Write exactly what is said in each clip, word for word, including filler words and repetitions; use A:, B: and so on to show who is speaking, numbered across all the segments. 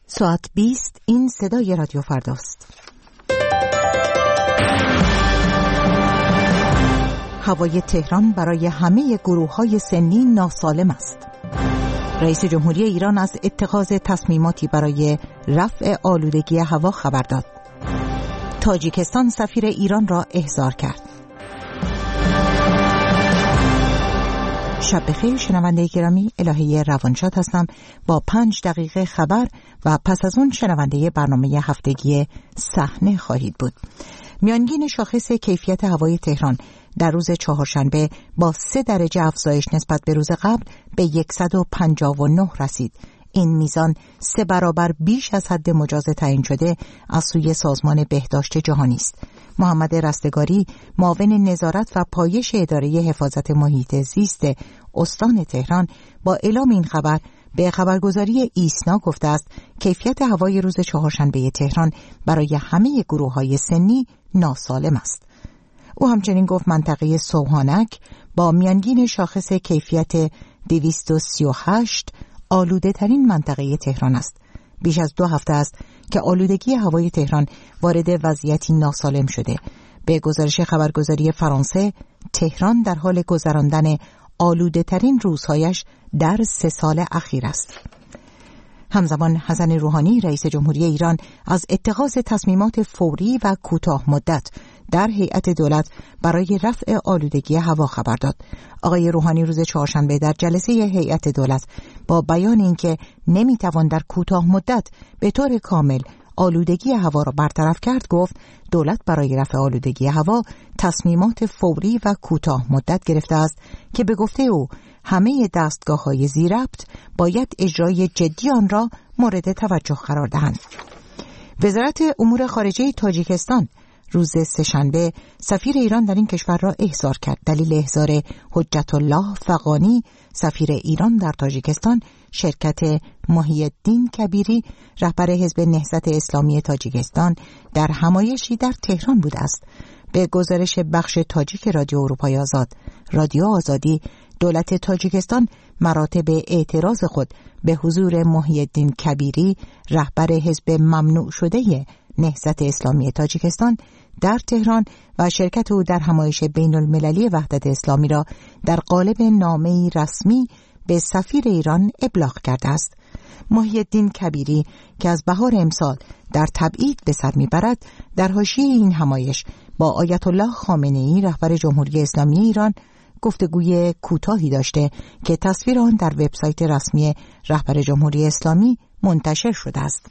A: ساعت بیست این صدای رادیو فرداست. هوای تهران برای همه گروه‌های سنی ناسالم است. رئیس جمهوری ایران از اتخاذ تصمیماتی برای رفع آلودگی هوا خبر داد. تاجیکستان سفیر ایران را احضار کرد. شب بخیر شنونده گرامی، الهه روانشاد هستم با پنج دقیقه خبر و پس از اون شنونده برنامه هفتگی صحنه خواهید بود. میانگین شاخص کیفیت هوای تهران در روز چهارشنبه با سه درجه افزایش نسبت به روز قبل به صد و پنجاه و نه رسید. این میزان سه برابر بیش از حد مجاز تعیین شده از سوی سازمان بهداشت جهانی است. محمد رستگاری، معاون نظارت و پایش اداره حفاظت محیط زیست استان تهران، با اعلام این خبر به خبرگزاری ایسنا گفته است کیفیت هوای روز چهارشنبه تهران برای همه گروه‌های سنی ناسالم است. او همچنین گفت منطقه سوهانک با میانگین شاخص کیفیت دویست و سی و هشت آلوده ترین منطقه تهران است. بیش از دو هفته است که آلودگی هوای تهران وارد وضعیتی ناسالم شده. به گزارش خبرگزاری فرانسه، تهران در حال گذراندن آلوده ترین روزهایش در سه سال اخیر است. همزمان حسن روحانی رئیس جمهوری ایران از اتخاذ تصمیمات فوری و کوتاه مدت در هیئت دولت برای رفع آلودگی هوا خبر داد. آقای روحانی روز چهارشنبه در جلسه هیئت دولت با بیان اینکه نمیتوان در کوتاه مدت به طور کامل آلودگی هوا را برطرف کرد گفت دولت برای رفع آلودگی هوا تصمیمات فوری و کوتاه مدت گرفته است که به گفته او همه دستگاه‌های ذی‌ربط باید اجرای جدی آن را مورد توجه قرار دهند. وزارت امور خارجه تاجیکستان روز سه‌شنبه سفیر ایران در این کشور را احضار کرد. دلیل احضار حجت الله فغانی سفیر ایران در تاجیکستان شرکت محی الدین کبیری رهبر حزب نهضت اسلامی تاجیکستان در همایشی در تهران بوده است. به گزارش بخش تاجیک رادیو اروپای آزاد، رادیو آزادی، دولت تاجیکستان مراتب اعتراض خود به حضور محی الدین کبیری رهبر حزب ممنوع شده نهضت اسلامی تاجیکستان در تهران و شرکت او در همایش بین المللی وحدت اسلامی را در قالب نامه‌ای رسمی به سفیر ایران ابلاغ کرده است. محی الدین کبیری که از بهار امسال در تبعید به سر میبرد در حاشیه این همایش با آیت الله خامنه‌ای رهبر جمهوری اسلامی ایران گفتگوی کوتاهی داشته که تصویر آن در وبسایت رسمی رهبر جمهوری اسلامی منتشر شده است.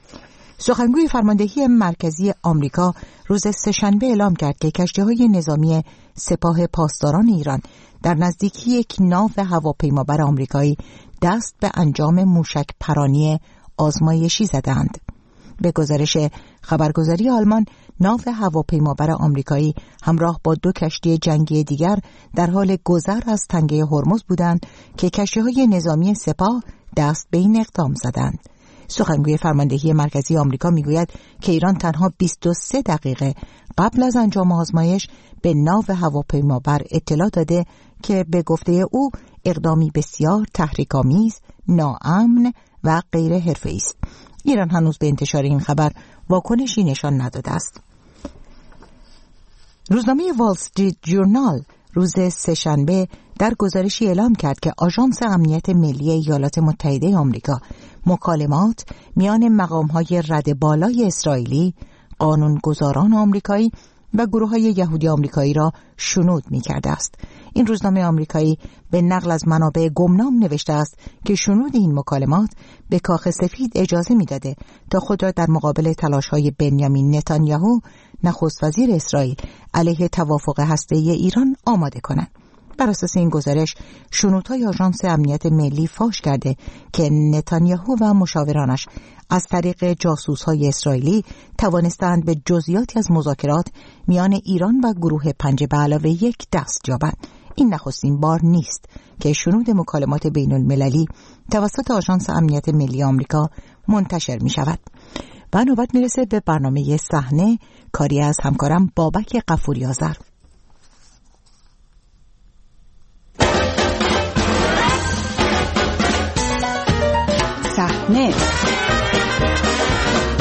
A: سخنگوی فرماندهی مرکزی آمریکا روز سه‌شنبه اعلام کرد که کشتی‌های نظامی سپاه پاسداران ایران در نزدیکی یک ناو هواپیمابر آمریکایی دست به انجام موشک پرانی آزمایشی زدند. به گزارش خبرگزاری آلمان، ناو هواپیمابر آمریکایی همراه با دو کشتی جنگی دیگر در حال گذر از تنگه هرمز بودند که کشتی‌های نظامی سپاه دست به این اقدام زدند. سخنگوی فرماندهی مرکزی آمریکا میگوید که ایران تنها بیست و سه دقیقه قبل از انجام آزمایش به ناو هواپیمابر اطلاع داده که به گفته او اقدامی بسیار تحریک‌آمیز، ناامن و غیر حرفه‌ای است. ایران هنوز به انتشار این خبر واکنشی نشان نداده است. روزنامه وال استریت جورنال روز سه‌شنبه در گزارشی اعلام کرد که آژانس امنیت ملی ایالات متحده آمریکا مکالمات میان مقام‌های رد بالای اسرائیلی، قانونگذاران آمریکایی و گروه‌های یهودی آمریکایی را شنود می‌کرده است. این روزنامه آمریکایی به نقل از منابع گمنام نوشته است که شنود این مکالمات به کاخ سفید اجازه می‌داده تا خود را در مقابل تلاش‌های بنیامین نتانیاهو نخست وزیر اسرائیل علیه توافق هسته‌ای ایران آماده کنند. بر اساس این گزارش شنودهای آژانس امنیت ملی فاش کرده که نتانیاهو و مشاورانش از طریق جاسوس‌های اسرائیلی توانستند به جزئیاتی از مذاکرات میان ایران و گروه پنج به علاوه یک دست یابند. این نخستین بار نیست که شنود مکالمات بین المللی توسط آژانس امنیت ملی آمریکا منتشر می شود. و نوبت می رسه به برنامه صحنه، کاری از همکارم بابک غفوری آذر.
B: صحنه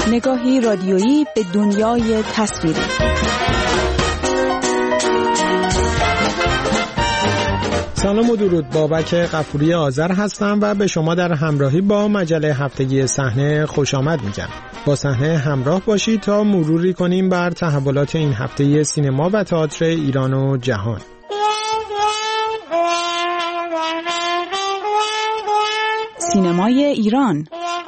B: نگاهی رادیویی به دنیای تصویری.
C: سلام و درود، بابک غفوری آذر هستم و به شما در همراهی با مجله هفتگی صحنه خوش آمد میگم. با صحنه همراه باشید تا مروری کنیم بر تحولات این هفته سینما و تئاتر ایران و جهان.
B: سینمای ایران.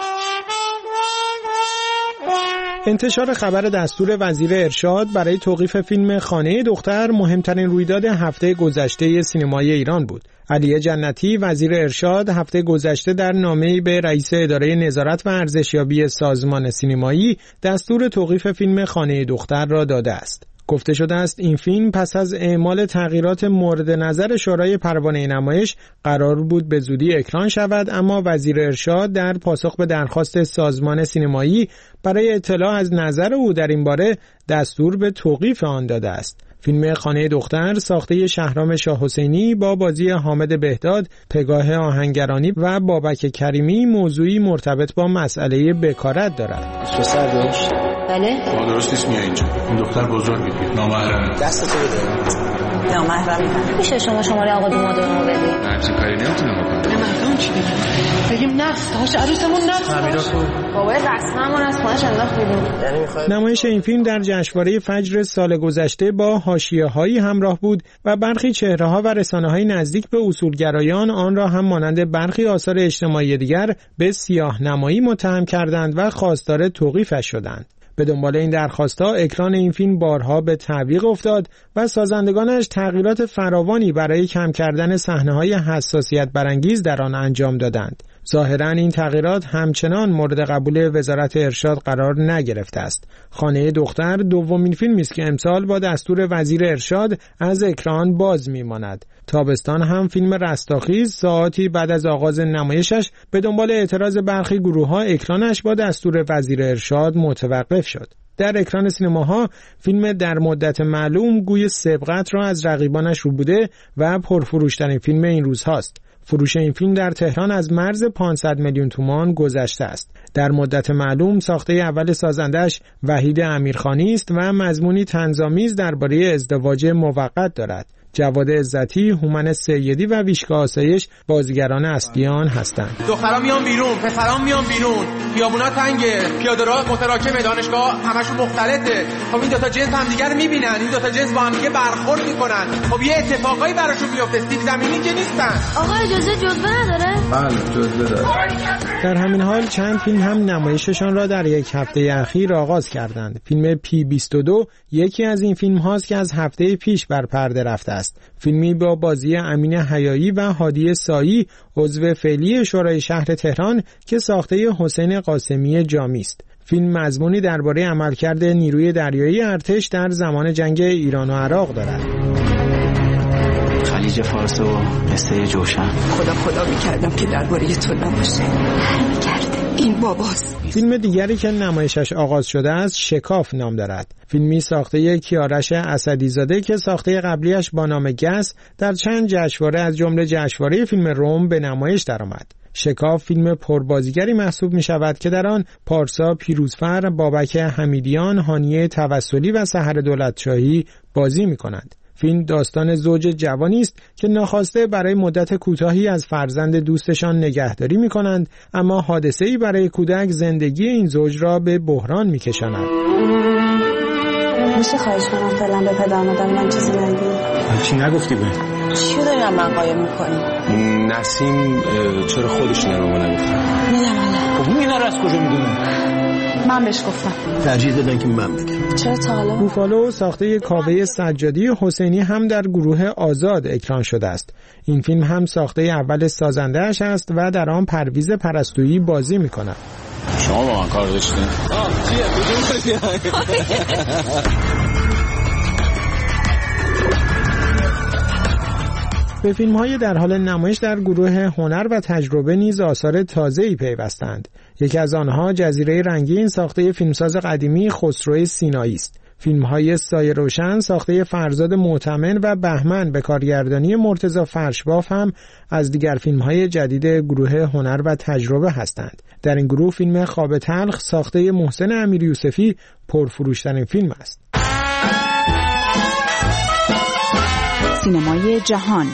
C: انتشار خبر دستور وزیر ارشاد برای توقیف فیلم خانه دختر مهمترین رویداد هفته گذشته سینمای ایران بود. علی جنتی وزیر ارشاد هفته گذشته در نامه‌ای به رئیس اداره نظارت و ارزشیابی سازمان سینمایی دستور توقیف فیلم خانه دختر را داده است. گفته شده است این فیلم پس از اعمال تغییرات مورد نظر شورای پروانه نمایش قرار بود به زودی اکران شود، اما وزیر ارشاد در پاسخ به درخواست سازمان سینمایی برای اطلاع از نظر او در این باره دستور به توقیف آن داده است. فیلم خانه دختر ساخته شهرام شاه حسینی با بازی حامد بهداد، پگاه آهنگرانی و بابک کریمی موضوعی مرتبط با مسئله بکارت دارد.
D: پسر داشت؟
E: بله؟
F: ما درست نیست میای اینجا. این دختر بزرگ میگه. نامحرمه.
D: دست تو بده.
E: نامحرمه. میشه شما شماره آقا دومادو بدید؟
F: همچین کاری نمیتونم بکنم.
E: نه مردم چی بگیم؟ بگیم نفس داشت عروسمون نفس داشت. بابا رسممون از خونش انداخت بیرون.
C: نمایش این فیلم در جشنواره فجر سال گذشته با حاشیه‌هایی همراه بود و برخی چهره‌ها و رسانه‌های نزدیک به اصولگرایان آن را هم مانند برخی آثار اجتماعی دیگر به سیاه‌نمایی متهم کردند و خواستار توقیفش شدند. به دنبال این درخواست‌ها اکران این فیلم بارها به تعویق افتاد و سازندگانش تغییرات فراوانی برای کم کردن صحنه‌های حساسیت برانگیز در آن انجام دادند. ظاهراً این تغییرات همچنان مورد قبول وزارت ارشاد قرار نگرفته است. خانه دختر دومین فیلمی است که امسال با دستور وزیر ارشاد از اکران باز می‌ماند. تابستان هم فیلم رستاخیز ساعاتی بعد از آغاز نمایشش به دنبال اعتراض برخی گروه‌ها اکرانش با دستور وزیر ارشاد متوقف شد. در اکران سینماها فیلم در مدت معلوم گوی سبقت را از رقیبانش رو بوده و پرفروشترین فیلم این روزهاست. فروش این فیلم در تهران از مرز پانصد میلیون تومان گذشته است. در مدت معلوم ساخته اول سازندش وحید امیرخانی است و مضمونی طنزآمیز درباره ازدواج موقت دارد. جواد عزتی، هومن سیدی و ویشکا آسایش بازیگران اصلی آن هستند.
G: دخترا میان بیرون، پسرا میان بیرون، خیابونا تنگه، پیاده‌راه متراکمه، دانشگاه همشون مختلطه. خب این دو تا جنس هم دیگه رو میبینن، این دو تا جنس با هم دیگه برخورد میکنن. خب یه اتفاقایی براشون میفته، سیب زمینی که نیستن.
E: آقا اجازه جزوه نداره؟
F: بله جزوه داره.
C: در همین حال چند فیلم هم نمایششان را در یک هفته اخیر آغاز کردند. فیلم پی بیست و دو یکی از این فیلم هاست که از هفته پیش بر پرده رفته است. فیلمی با بازی امین حیایی و هادی سایی عضو فعلی شورای شهر تهران که ساخته حسین قاسمی جامی است. فیلم مضمونی درباره عملکرد نیروی دریایی ارتش در زمان جنگ ایران و عراق دارد.
D: خلیج فارس و قصه جوشن.
H: خدا خدا میکردم که درباره تو نباشه. هر میکرده این باباست.
C: فیلم دیگری که نمایشش آغاز شده است شکاف نام دارد. فیلمی ساخته کیارش اسدیزاده که ساخته قبلیش با نام گس در چند جشنواره از جمله جشنواره فیلم روم به نمایش درآمد. شکاف فیلم پربازیگری محسوب می شود که در آن پارسا پیروزفر، بابک حمیدیان، هانیه توسلی و سحر دولتشاهی بازی می کنند. فیلم داستان زوج جوانی است که ناخواسته برای مدت کوتاهی از فرزند دوستشان نگهداری می کنند، اما حادثه‌ای برای کودک زندگی این زوج را به بحران می کشاند.
I: میشه خواهش کنم فعلا به پدر مادرم چیزی نگی؟
F: چی نگفتی به؟
I: چی داریم من قایم میکنی؟
F: نسیم چرا خودش اینا رو ما نگفتن؟
I: میدم الله.
F: خب اینا رو از کجا میدونه؟
I: من بهش گفتم.
D: ترجیح دادن که من بگم.
I: چرا تا حالا؟
C: بوفالو ساخته کاوه سجادی حسینی هم در گروه آزاد اکران شده است. این فیلم هم ساخته اول سازنده‌اش است و در آن پرویز پرستویی بازی می‌کند.
F: شما با من کار داشتین؟ آه چیه؟
C: به فیلم‌های در حال نمایش در گروه هنر و تجربه نیز آثار تازه‌ای پیوستند. یکی از آنها جزیره رنگین ساخته فیلمساز قدیمی خسرو سینایی است. فیلم‌های سایه روشن ساخته فرزاد معتمن و بهمن به کارگردانی مرتضی فرشباف هم از دیگر فیلم‌های جدید گروه هنر و تجربه هستند. در این گروه فیلم خواب تلخ ساخته محسن امیریوسفی پرفروش‌ترین فیلم است.
B: سینمای جهان.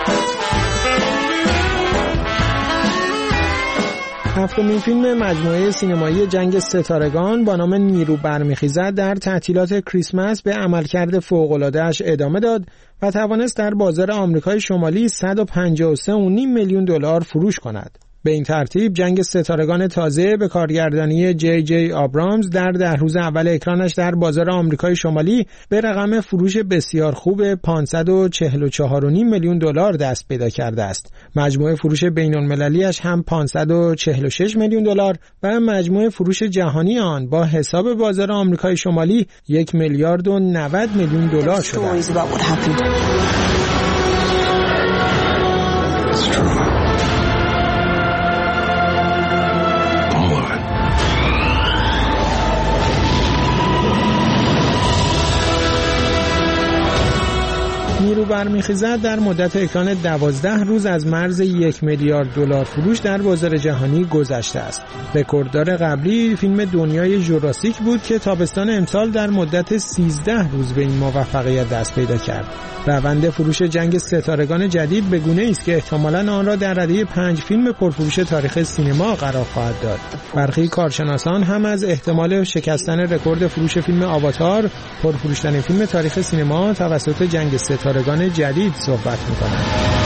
C: هفتمین فیلم مجموعه سینمایی جنگ ستارگان با نام نیرو برمیخیزد در تعطیلات کریسمس به عملکرد فوق‌العاده‌اش ادامه داد و توانست در بازار آمریکای شمالی صد و پنجاه و سه و نیم میلیون دلار فروش کند. به این ترتیب جنگ ستارگان تازه به کارگردانی جی جی آبرامز در ده روز اول اکرانش در بازار آمریکای شمالی به رقم فروش بسیار خوب پانصد و چهل و چهار و نیم میلیون دلار دست پیدا کرده است. مجموع فروش بین‌المللی‌اش هم پانصد و چهل و شش میلیون دلار و مجموع فروش جهانی آن با حساب بازار آمریکای شمالی یک میلیارد و نود میلیون دلار شده است. نیرو برمیخیزد در مدت اکران دوازده روز از مرز یک میلیارد دلار فروش در بازار جهانی گذشته است. رکورددار قبلی فیلم دنیای ژوراسیک بود که تابستان امسال در مدت سیزده روز به این موفقیت دست پیدا کرد. روند فروش جنگ ستارگان جدید به گونه‌ای است که احتمالاً آن را در رده پنج فیلم پرفروش تاریخ سینما قرار خواهد داد. برخی کارشناسان هم از احتمال شکستن رکورد فروش فیلم آواتار، پرفروش‌ترین فیلم تاریخ سینما توسط جنگ ستارگان جدید صحبت می‌کنند.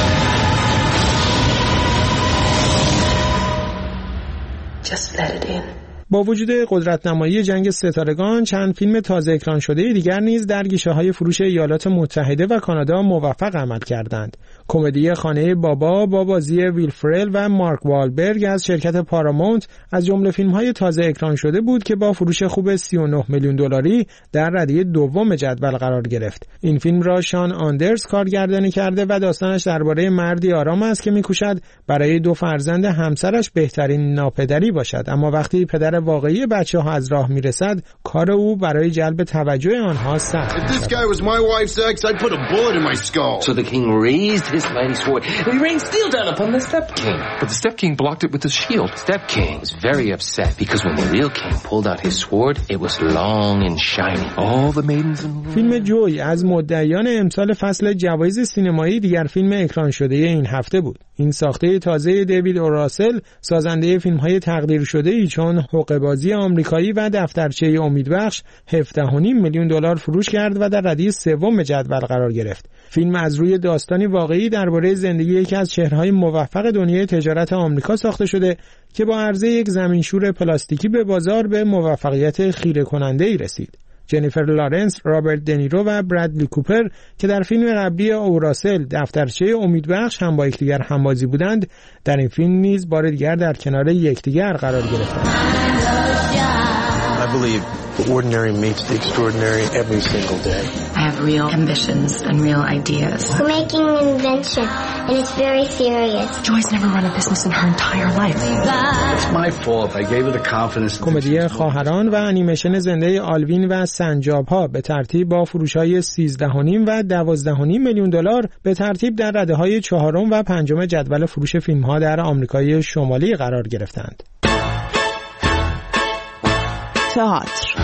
H: Just let it in.
C: با وجود قدرت‌نمایی جنگ ستارگان، چند فیلم تازه اکران شده دیگر نیز در گیشه‌های فروش ایالات متحده و کانادا موفق عمل کردند. کمدی خانه بابا با بازی ویل فرل و مارک والبرگ از شرکت پارامونت از جمله فیلم‌های تازه اکران شده بود که با فروش خوب سی و نه میلیون دلاری در رده دوم جدول قرار گرفت. این فیلم را شان آندرز کارگردانی کرده و داستانش درباره مردی آرام است که می‌کوشد برای دو فرزند همسرش بهترین ناپدری باشد، اما وقتی پدر واقعی بچه‌ها از راه میرسد کار او برای جلب توجه آنها سخت است.
J: This guy was my wife's ex, I'd put a bullet in my skull.
K: So the king raised his mighty sword and he rained steel down upon the Step King.
F: But the Step King blocked it with his shield.
K: Step King was very upset because when the real king pulled out his sword, it was long and shiny.
F: All the maidens in
C: فیلم جوی از مدعیان امسال فصل جوایز سینمایی دیگر فیلم اکران شده این هفته بود. این ساخته تازه دیوید اوراسل، سازنده فیلم‌های تقدیر شده‌ای چون حقه‌بازی آمریکایی و دفترچه امیدبخش، هفده و نیم میلیون دلار فروش کرد و در رده سوم جدول قرار گرفت. فیلم از روی داستانی واقعی درباره زندگی یکی از چهره‌های موفق دنیای تجارت آمریکا ساخته شده که با عرضه یک زمینشور پلاستیکی به بازار به موفقیت خیره کننده‌ای رسید. جنیفر لارنس، رابرت دنیرو و برادلی کوپر که در فیلم قبلی اوراسل دفترچه امیدبخش هم با یکدیگر همبازی بودند، در این فیلم نیز بار دیگر در کنار یکدیگر قرار گرفتند.
L: I believe the ordinary meets the extraordinary every single day.
M: I have real ambitions and real ideas.
N: We're making an invention and it's very serious.
M: Joy's never run a business in her entire life.
L: It's my fault. I gave her the confidence.
C: کمدی خواهران و انیمیشن زنده آلوین و سنجاب ها به ترتیب با فروش‌های سیزده و نیم و دوازده و نیم میلیون دلار به ترتیب در رده‌های چهارم و پنجم جدول فروش فیلم‌ها در آمریکای شمالی قرار گرفتند.
B: تئاتر.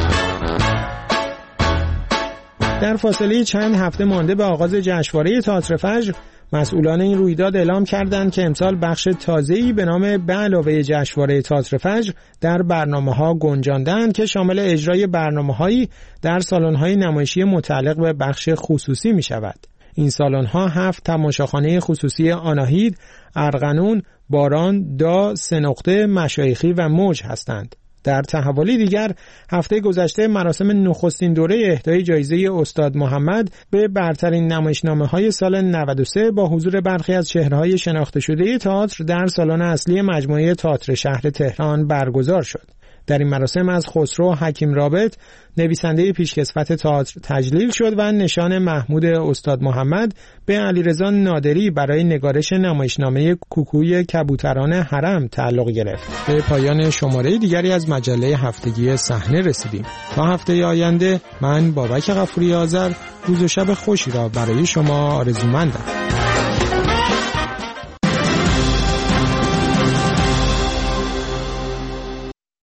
C: در فاصله چند هفته مانده به آغاز جشنواره تئاتر فجر، مسئولان این رویداد اعلام کردند که امسال بخش تازه‌ای به نام به علاوه جشنواره تئاتر فجر در برنامه‌ها گنجاندند که شامل اجرای برنامه‌هایی در سالن‌های نمایشی متعلق به بخش خصوصی می‌شود. این سالن‌ها هفت تماشاخانه خصوصی آناهید، ارغنون، باران، دا، سه نقطه، مشایخی و موج هستند. در تحولی دیگر، هفته گذشته مراسم نخستین دوره اهدای جایزه استاد محمد به برترین نمایشنامه‌های سال نود و سه با حضور برخی از چهره‌های شناخته شده تئاتر در سالن اصلی مجموعه تئاتر شهر تهران برگزار شد. در این مراسم از خسرو حکیم رابط نویسنده پیشکسوت تئاتر تجلیل شد و نشان محمود استاد محمد به علیرضا نادری برای نگارش نمایشنامه کوکوی کبوتران حرم تعلق گرفت. به پایان شماره دیگری از مجله هفتگی صحنه رسیدیم. تا هفته آینده من بابک غفوری آذر روز و شب خوشی را برای شما آرزومندم.